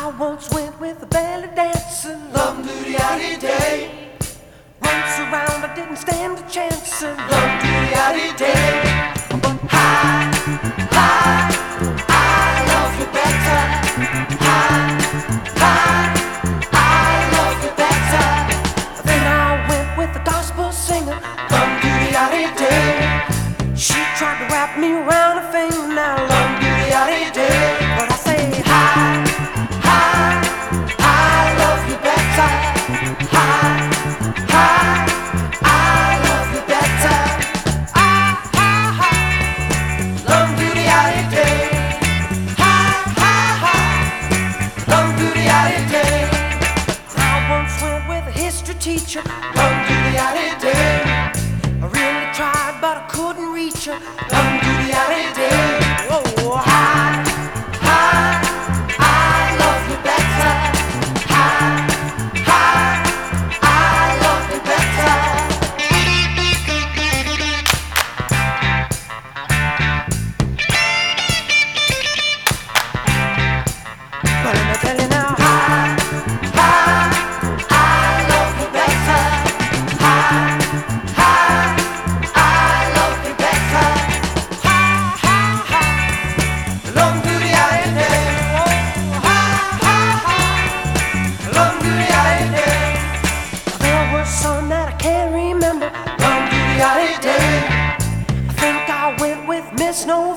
I once went with a belly dancer, Lum doody addy day, once around I didn't stand a chance, and lum doody addy day. Hi, hi, I love you better. Hi, hi, I love you better. then I went with the gospel singer. Lum doody addy day, She tried to wrap me around her finger. Now lum doody addy day. but I say hi, Hi, I love you better. Hi, hi, I love you better. Lum doody addy day. Hi, hi, hi. Lum doody addy day. I once went with a history teacher. Lum doody addy day. I really tried, but I couldn't reach her. Lum doody addy day. Oh, Hi, hi, I love you better. Hi, hi, I love you better. but let me tell you now, Hi, hi, I love you better. Hi, hi, I love you better. Lum doody addy day. Lum doody addy day. there was some that I can't remember. Lum doody addy day. I think I went with Miss November.